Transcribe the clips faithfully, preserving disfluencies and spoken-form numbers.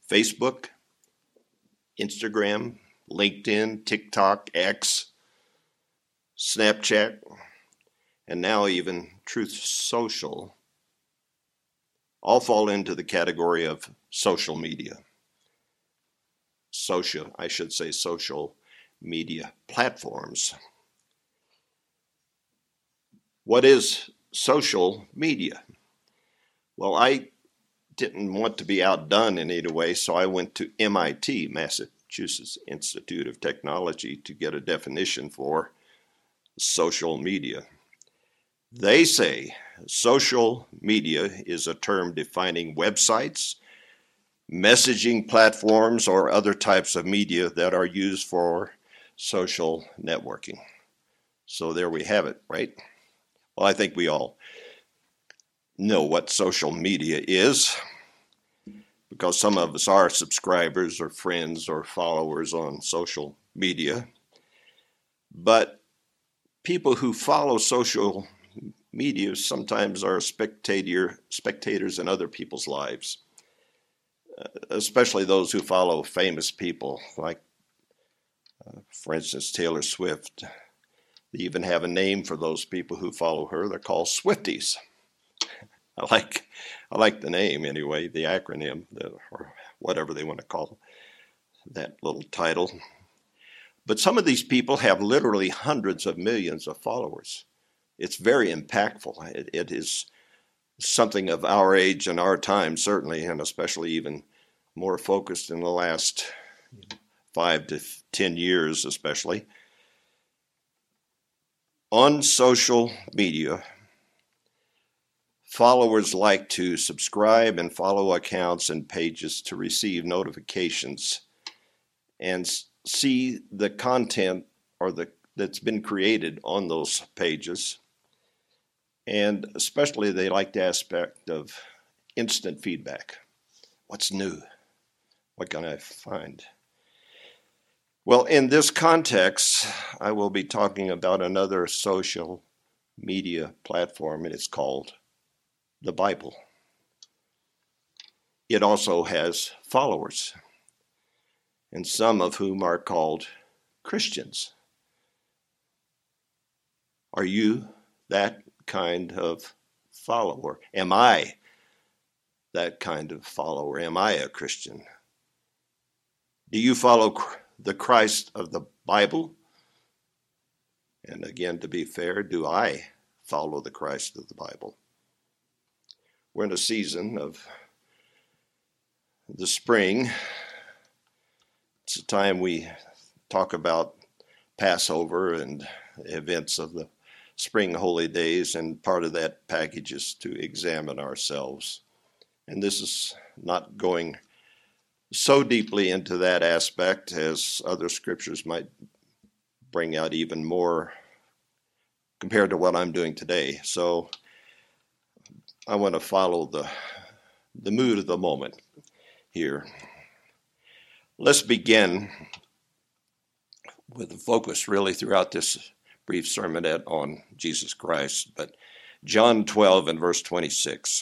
Facebook, Instagram, LinkedIn, TikTok, X, Snapchat, and now even Truth Social all fall into the category of social media. Social, I should say social media platforms. What is social media? Well, I didn't want to be outdone in any way, so I went to M I T, Massachusetts Institute of Technology, to get a definition for social media. They say social media is a term defining websites, messaging platforms, or other types of media that are used for social networking. So there we have it, right? Well, I think we all know what social media is, because some of us are subscribers or friends or followers on social media. But people who follow social media sometimes are spectator, spectators in other people's lives, uh, especially those who follow famous people, like, uh, for instance, Taylor Swift. They even have a name for those people who follow her. They're called Swifties. I like I like the name anyway, the acronym, the, or whatever they want to call that little title. But some of these people have literally hundreds of millions of followers. It's very impactful. It, it is something of our age and our time, certainly, and especially even more focused in the last five to ten years, especially. On social media, followers like to subscribe and follow accounts and pages to receive notifications and see the content or the that's been created on those pages. And especially they like the aspect of instant feedback. What's new? What can I find? Well, in this context, I will be talking about another social media platform, and it's called the Bible. It also has followers, and some of whom are called Christians. Are you that kind of follower? Am I that kind of follower? Am I a Christian? Do you follow the Christ of the Bible? And again, to be fair, do I follow the Christ of the Bible? We're in a season of the spring. It's a time we talk about Passover and events of the spring holy days, and part of that package is to examine ourselves. And this is not going so deeply into that aspect as other scriptures might bring out even more compared to what I'm doing today. So I want to follow the, the mood of the moment here. Let's begin with the focus really throughout this brief sermonette on Jesus Christ, but John twelve and verse twenty-six.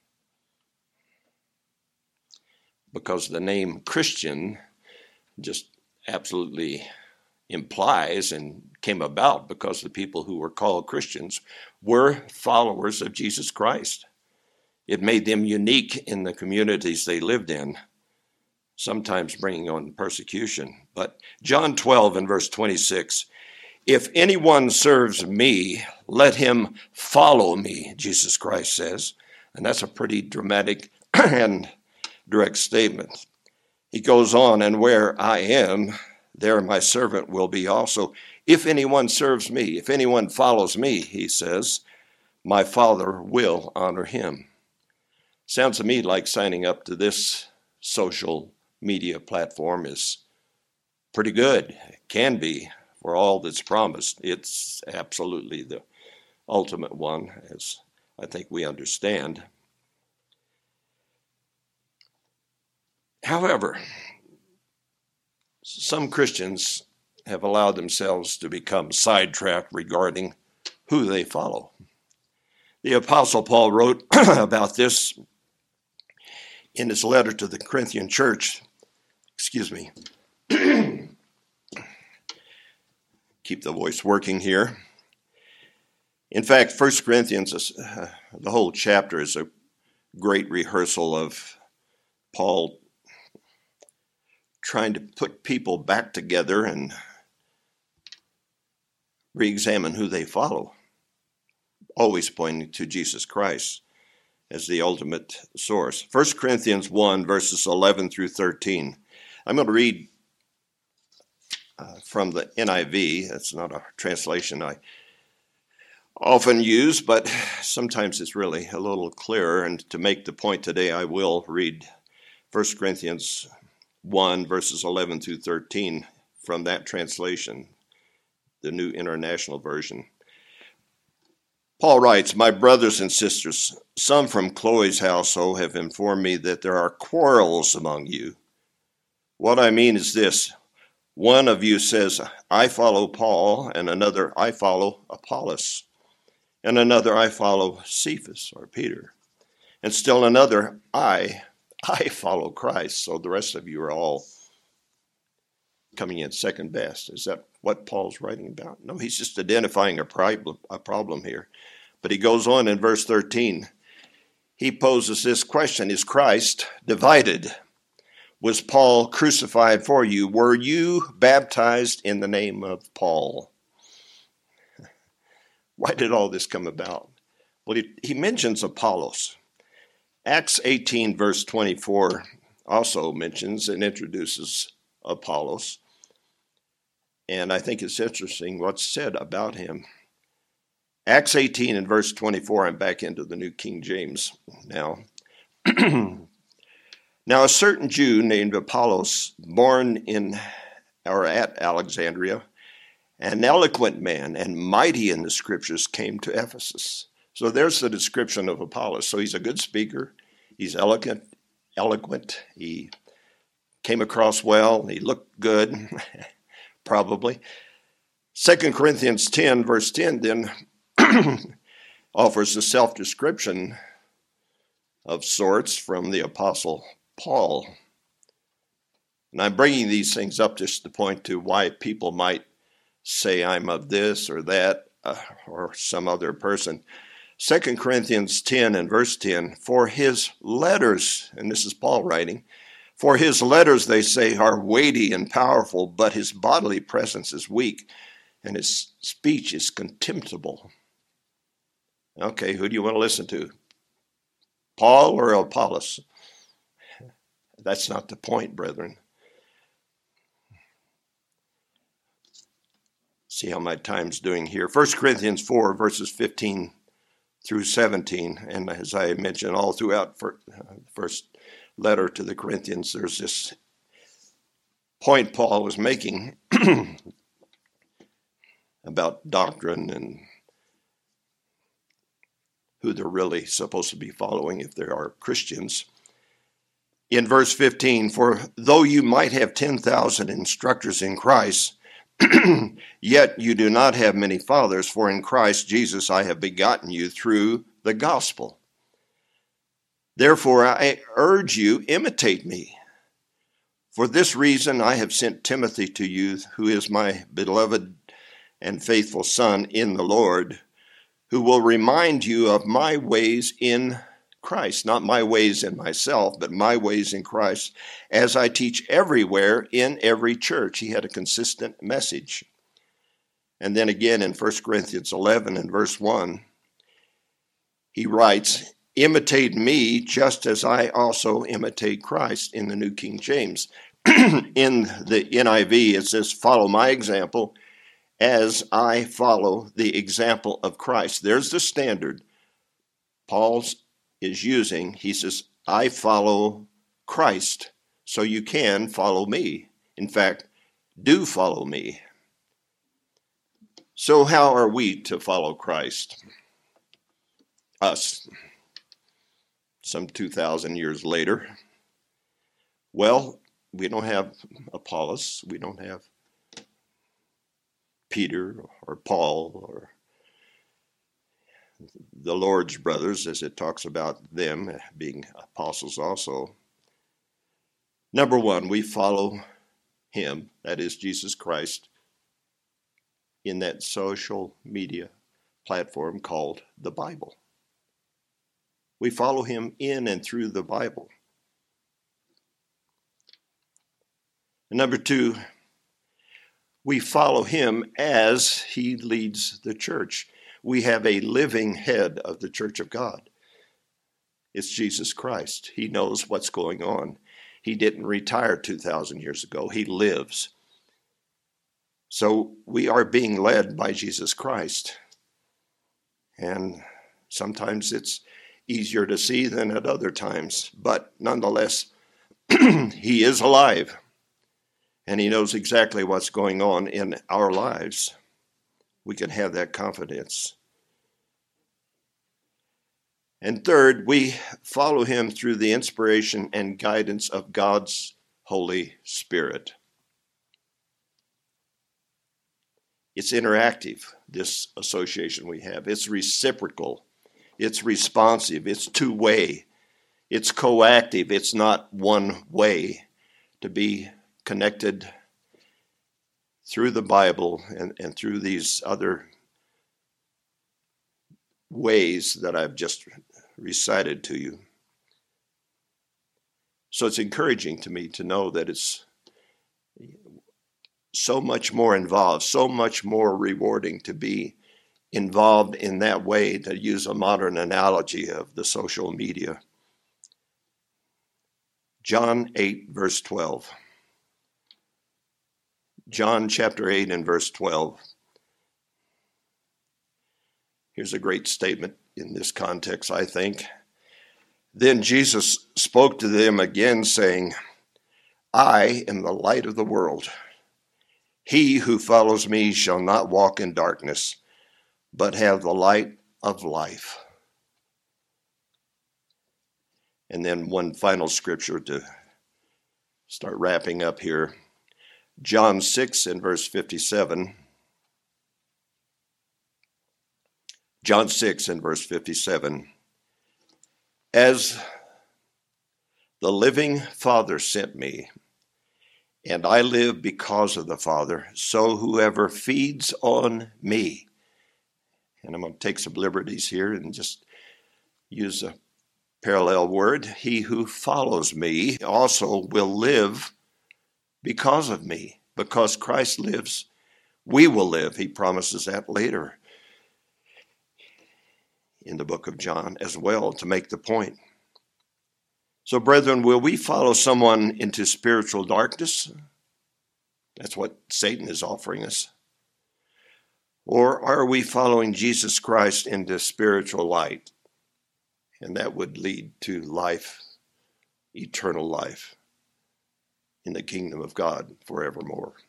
Because the name Christian just absolutely implies and came about because the people who were called Christians were followers of Jesus Christ. It made them unique in the communities they lived in, sometimes bringing on persecution. But John twelve and verse twenty-six, if anyone serves me, let him follow me, Jesus Christ says. And that's a pretty dramatic and direct statement. He goes on, and where I am, there my servant will be also. If anyone serves me, if anyone follows me, he says, my Father will honor him. Sounds to me like signing up to this social media platform is pretty good. It can be for all that's promised. It's absolutely the ultimate one, as I think we understand. However, some Christians have allowed themselves to become sidetracked regarding who they follow. The Apostle Paul wrote about this in his letter to the Corinthian church, excuse me, keep the voice working here. In fact, First Corinthians, is, uh, the whole chapter is a great rehearsal of Paul trying to put people back together and re-examine who they follow, always pointing to Jesus Christ as the ultimate source. First Corinthians one, verses eleven through thirteen. I'm going to read uh, from the N I V. That's not a translation I often use, but sometimes it's really a little clearer. And to make the point today, I will read First Corinthians one, verses eleven through thirteen from that translation, the New International Version. Paul writes, "My brothers and sisters, some from Chloe's household have informed me that there are quarrels among you. What I mean is this: one of you says, 'I follow Paul,' and another, 'I follow Apollos,' and another, 'I follow Cephas,' or Peter, and still another, 'I, I follow Christ.' So the rest of you are all coming in second best." Is that what Paul's writing about? No, he's just identifying a problem, a problem here. But he goes on in verse thirteen. He poses this question: is Christ divided? Was Paul crucified for you? Were you baptized in the name of Paul? Why did all this come about? Well, he, he mentions Apollos. Acts eighteen, verse twenty-four also mentions and introduces Apollos. And I think it's interesting what's said about him. Acts eighteen and verse twenty-four, I'm back into the New King James now. "Now a certain Jew named Apollos, born in or at Alexandria, an eloquent man and mighty in the scriptures, came to Ephesus." So there's the description of Apollos. So he's a good speaker. He's eloquent, eloquent. He came across well. He looked good, probably. Second Corinthians ten, verse ten, then offers a self-description of sorts from the Apostle Paul. And I'm bringing these things up just to point to why people might say I'm of this or that uh, or some other person. Second Corinthians ten and verse ten, "For his letters," and this is Paul writing, "for his letters, they say, are weighty and powerful, but his bodily presence is weak, and his speech is contemptible." Okay, who do you want to listen to? Paul or Apollos? That's not the point, brethren. See how my time's doing here. First Corinthians four, verses fifteen through seventeen. And as I mentioned all throughout the first letter to the Corinthians, there's this point Paul was making about doctrine and who they're really supposed to be following if they are Christians. In verse fifteen, "For though you might have ten thousand instructors in Christ, yet you do not have many fathers, for in Christ Jesus I have begotten you through the gospel. Therefore I urge you, imitate me. For this reason I have sent Timothy to you, who is my beloved and faithful son in the Lord, who will remind you of my ways in Christ," not my ways in myself, but my ways in Christ, "as I teach everywhere in every church." He had a consistent message. And then again in First Corinthians eleven and verse one, he writes, "Imitate me just as I also imitate Christ," in the New King James. In the N I V, it says, "Follow my example as I follow the example of Christ." There's the standard Paul's is using. He says, I follow Christ, so you can follow me. In fact, do follow me. So how are we to follow Christ? Us, some two thousand years later. Well, we don't have Apollos, we don't have Peter or Paul or the Lord's brothers, as it talks about them being apostles also. Number one, we follow him, that is Jesus Christ, in that social media platform called the Bible. We follow him in and through the Bible. And number two, we follow him as he leads the church. We have a living head of the church of God. It's Jesus Christ. He knows what's going on. He didn't retire two thousand years ago. He lives. So we are being led by Jesus Christ. And sometimes it's easier to see than at other times. But nonetheless, he is alive. And he knows exactly what's going on in our lives. We can have that confidence. And third, we follow him through the inspiration and guidance of God's Holy Spirit. It's interactive, this association we have. It's reciprocal. It's responsive. It's two-way. It's coactive. It's not one way. To be connected through the Bible and, and through these other ways that I've just recited to you. So it's encouraging to me to know that it's so much more involved, so much more rewarding to be involved in that way, to use a modern analogy of the social media. John eight, verse twelve. John chapter eight and verse twelve. Here's a great statement in this context, I think. Then Jesus spoke to them again, saying, I am the light of the world. He who follows me shall not walk in darkness, but have the light of life. And then one final scripture to start wrapping up here. John six and verse fifty-seven. John six and verse fifty-seven. As the living Father sent me, and I live because of the Father, so whoever feeds on me, and I'm going to take some liberties here and just use a parallel word, he who follows me also will live because of me. Because Christ lives, we will live. He promises that later in the book of John as well, to make the point. So, brethren, will we follow someone into spiritual darkness? That's what Satan is offering us. Or are we following Jesus Christ into spiritual light? And that would lead to life, eternal life, in the kingdom of God forevermore.